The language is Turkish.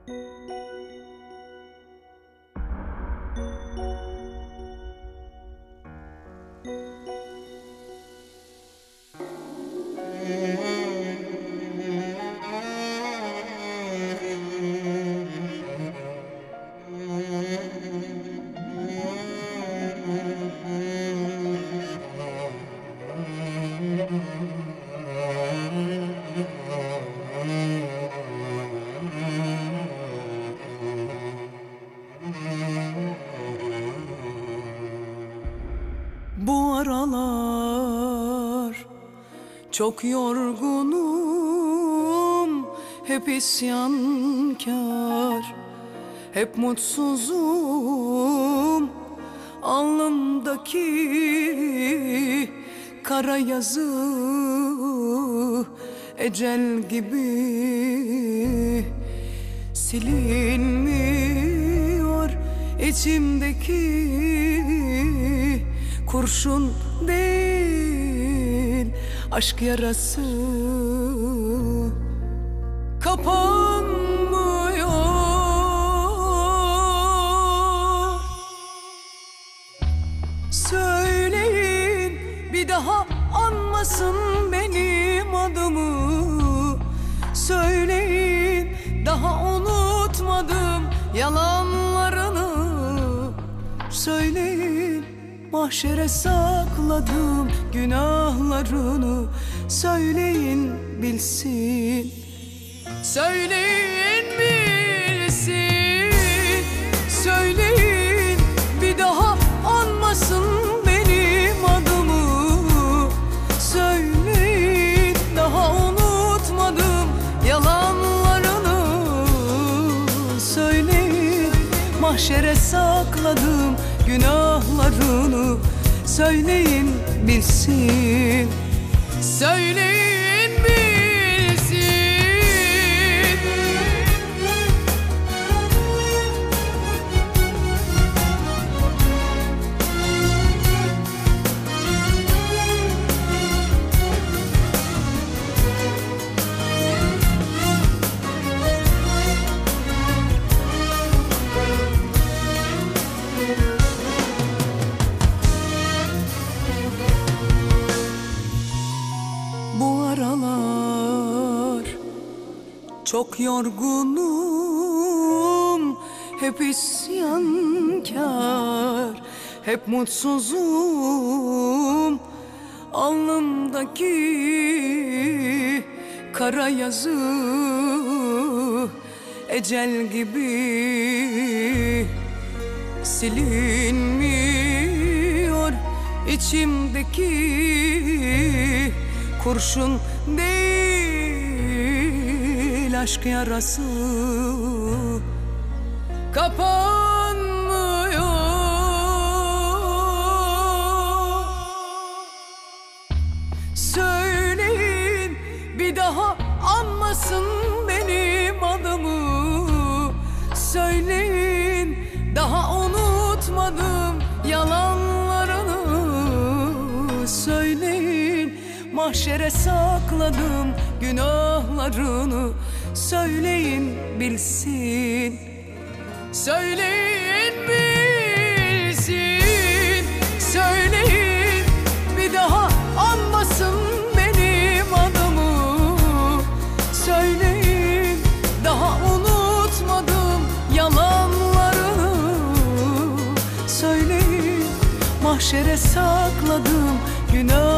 Bu aralar çok yorgunum, hep isyankar, hep mutsuzum. Alnımdaki kara yazı ecel gibi silinmiyor. İçimdeki kurşun değil, aşk yarası kapanmıyor. Söyleyin, bir daha anmasın benim adımı. Söyleyin, daha unutmadım yalanlarını. Söyleyin, mahşere sakladım günahlarını. Söyleyin bilsin, söyleyin bilsin. Söyleyin, bir daha anmasın benim adımı. Söyleyin, daha unutmadım yalanlarını. Söyleyin, mahşere sakladım günahlarını. Söyleyin bilsin, söyleyin bilsin. Bu aralar çok yorgunum, hep isyankar, hep mutsuzum. Alnımdaki kara yazı ecel gibi silinmiyor. İçimdeki kurşun değil, aşk yarası kapanmıyor. Söyleyin, bir daha anmasın benim adımı. Söyleyin, daha unutmadım yalanlarını. Söyleyin, mahşere sakladım günahlarını. Söyleyin bilsin, söyleyin bilsin. Söyleyin, bir daha anmasın benim adımı. Söyleyin, daha unutmadım yalanlarını. Söyleyin, mahşere sakladım günah